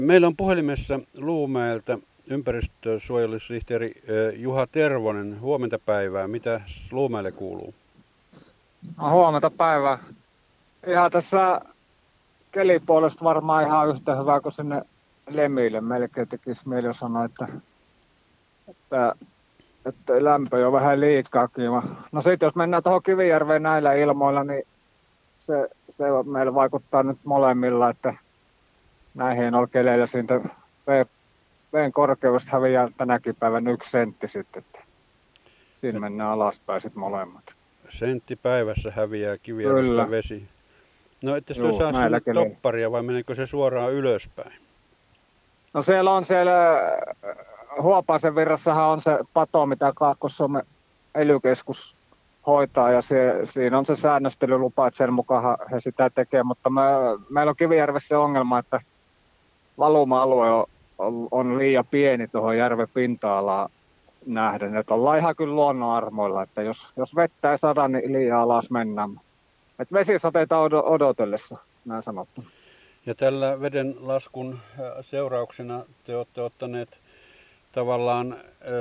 Meillä on puhelimessa Luumäeltä ympäristösuojelusihteeri Juha Tervonen. Huomenta päivää. Mitä Luumäelle kuuluu? No, huomenta päivää. Ihan tässä kelipuolesta varmaan ihan yhtä hyvä kuin sinne Lemille. Melkein tekisi mieli sanoa, että lämpö on vähän liikaakin. No sitten jos mennään tuohon Kivijärveen näillä ilmoilla, niin se meillä vaikuttaa nyt molemmilla, että näihin on keleillä siitä veen korkeudesta häviää tänäkin päivän 1 sentti sitten. Että siinä mennään alaspäin sitten molemmat. Sentti päivässä häviää Kivijärvestä vesi. No etteikö toi saa sinne topparia vai meneekö se suoraan ylöspäin? No siellä Huopaisen virrassahan on se pato, mitä Kaakkois-Suomen ely-keskus hoitaa ja siinä on se säännöstelylupa, että sen mukaan he sitä tekee, mutta meillä on Kivijärvessä se ongelma, että valuma-alue on liian pieni tuohon järven pinta-alaan nähden, että ollaan ihan kyllä luonnon armoilla, että jos vettä ei saada, niin liian alas mennään. Että vesisateita odotellessa, näin sanottu. Ja tällä veden laskun seurauksena te olette ottaneet tavallaan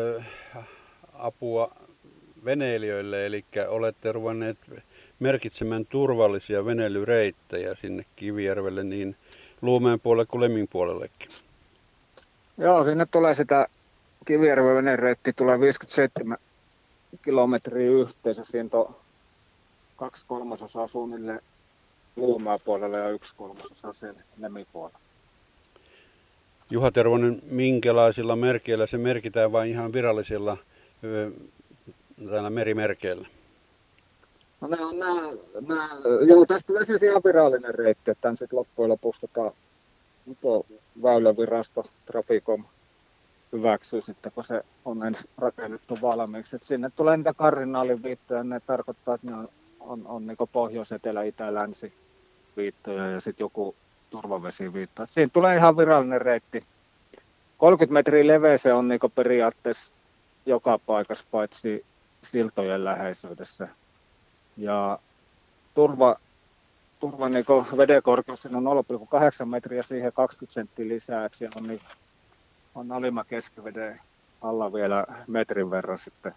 apua veneilijöille, eli olette ruvenneet merkitsemään turvallisia veneilyreittejä sinne Kivijärvelle niin Luumäen puolelle kuin Lemin puolellekin. Joo, sinne tulee sitä Kivijärven venereitti, tulee 57 kilometriä yhteensä. Siinä on 2/3 suunnilleen Luumäen puolella ja 1/3 siellä Lemin puolella. Juha Tervonen, minkälaisilla merkeillä se merkitään vai ihan virallisilla täällä merimerkeillä? No joo, tästä tulee siis ihan virallinen reitti, että tämän sitten loppujen lopuksi Väylävirasto Traficom hyväksyy sitten, kun se on ensin rakennettu valmiiksi. Et sinne tulee niitä kardinaaliviittoja, ne tarkoittaa, että ne on niin pohjois, etelä, itä, länsi viittoja ja sitten joku turvavesiviitto. Et siinä tulee ihan virallinen reitti. 30 metriä leveä se on niin periaatteessa joka paikassa, paitsi siltojen läheisyydessä. Ja turva niin veden korkeus on 0,8 metriä, siihen 20 senttiä lisää, että siellä on alimman keskiveden alla vielä metrin verran sitten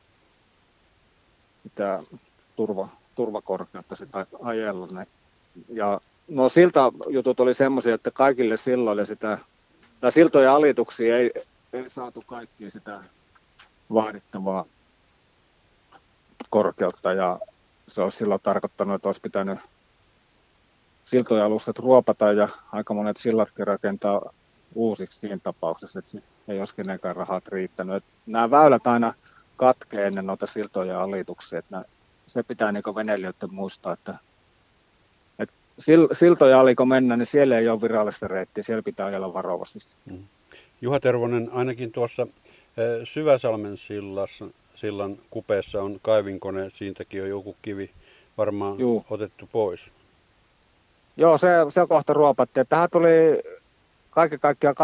sitä turvakorkeutta sitä ajella. Ja no siltajutut oli semmoisia, että kaikille silloille siltojen alituksia ei saatu kaikkia sitä vaadittavaa korkeutta ja se olisi silloin tarkoittanut, että olisi pitänyt siltojen alustat ruopata ja aika monet sillatkin rakentaa uusiksi siinä tapauksessa, että ei olisi kenenkään rahat riittänyt. Että nämä väylät aina katkee ennen noita siltojen alituksia. Että se pitää niin veneilijöiden muistaa, että siltojen aliko mennä, niin siellä ei ole virallista reittiä, siellä pitää ajella varovasti. Juha Tervonen, ainakin tuossa Syväsalmen sillan kupeessa on kaivinkone, siitäkin on joku kivi varmaan otettu pois. Joo, se kohta ruopattiin. Tähän tuli kaiken kaikkiaan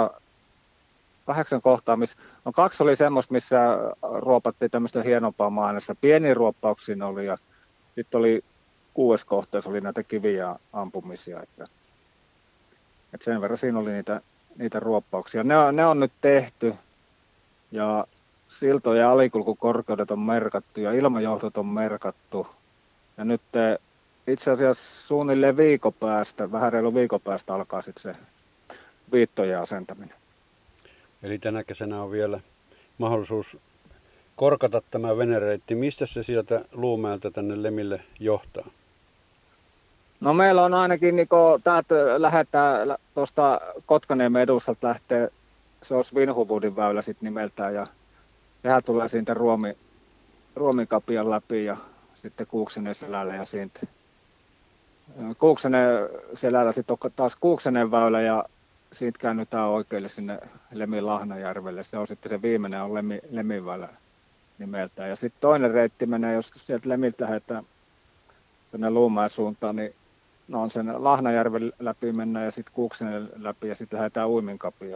8 kohtaa, no 2 oli semmoista, missä ruopattiin tämmöistä hienompaa maailmassa. Pieniä ruoppauksia oli ja sitten oli 6 kohteessa oli näitä kiviä ampumisia. Että sen verran siinä oli niitä ruoppauksia. Ne on nyt tehty ja siltojen alikulkukorkeudet on merkattu ja ilmajohdot on merkattu. Ja nyt itse asiassa suunnilleen vähän reilu viikon päästä alkaa sitten se viittojen asentaminen. Eli tänä kesänä on vielä mahdollisuus korkata tämä venereitti. Mistä se sieltä Luumäeltä tänne Lemille johtaa? No meillä on ainakin, täältä lähdetään tuosta Kotkaniemen edustalta lähtee, se on Svinhuvudin väylä sitten nimeltään ja sehän tulee siitä Ruomikapian läpi ja sitten Kuuksenen selälle ja siitä Kuuksenen selällä sitten on taas Kuuksenen väylä ja siitä käännytään oikealle sinne Lemin Lahnajärvelle. Se on sitten se viimeinen on Lemin väylä nimeltään. Ja sitten toinen reitti menee, jos sieltä Lemiltä lähdetään tuonne Luumäen suuntaan, niin on sen Lahnajärven läpi mennään ja sitten Kuuksenen läpi ja sitten lähdetään Uiminkapia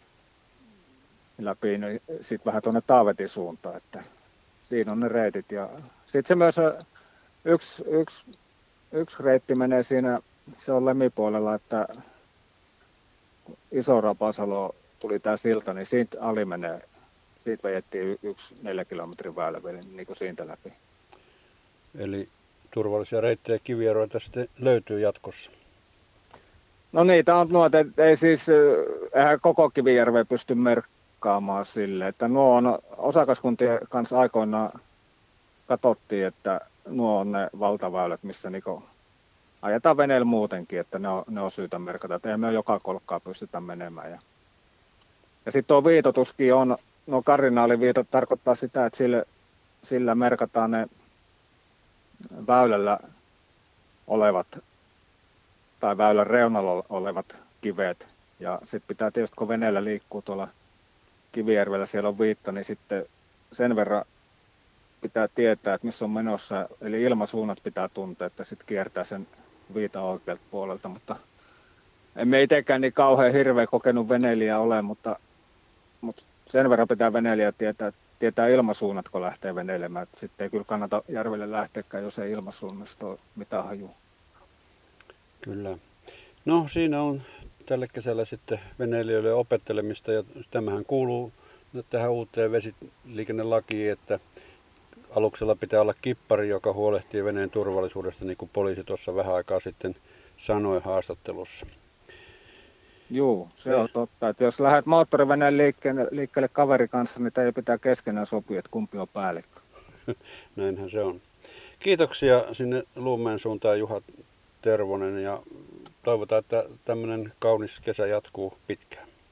läpi, niin sitten vähän tuonne Taavetin suuntaan, että siinä on ne reitit. Ja sitten se myös yksi reitti menee siinä, se on Lemipuolella, että kun iso Rapasalo tuli tämä silta, niin siitä ali menee, siitä vejettiin 4 kilometrin väylä niin kuin siitä läpi. Eli turvallisia reittejä kivieroita sitten löytyy jatkossa. No niitä on noita, ei siis, eihän koko Kivijärveä pysty merkkaamaan sille, että nuo on osakaskuntien kanssa aikoinaan katsottiin, että nuo on ne valtaväylät, missä niinku ajetaan veneellä muutenkin, että ne on syytä merkata, että ei me joka kolkkaa pystytä menemään. Ja sitten tuo viitotuskin on, nuo kardinaaliviitot tarkoittaa sitä, että sillä merkataan ne väylällä olevat tai väylän reunalla olevat kivet. Ja sitten pitää tietysti, kun veneellä liikkuu tuolla Kivijärvellä, siellä on viitta, niin sitten sen verran pitää tietää, että missä on menossa. Eli ilmasuunnat pitää tuntea, että sitten kiertää sen viitan oikealta puolelta. Mutta emme itsekään niin kauhean hirveä kokenut veneilijä ole, mutta sen verran pitää veneilijä tietää ilmasuunnat, kun lähtee veneilemään. Sitten ei kyllä kannata järvelle lähteäkään, jos ei ilmasuunnasta ole mitään hajua. Kyllä. No siinä on tällä kesällä sitten veneilijöille opettelemista ja tämähän kuuluu tähän uuteen vesiliikennelakiin, että aluksella pitää olla kippari, joka huolehtii veneen turvallisuudesta, niin kuin poliisi tuossa vähän aikaa sitten sanoi haastattelussa. Joo, se on totta. Että jos lähdet moottoriveneen liikkeelle kaverin kanssa, niin teidän pitää keskenään sopia, että kumpi on päällikkö. Näinhän se on. Kiitoksia sinne Luumäen suuntaan Juha Tervonen ja toivotaan, että tämmöinen kaunis kesä jatkuu pitkään.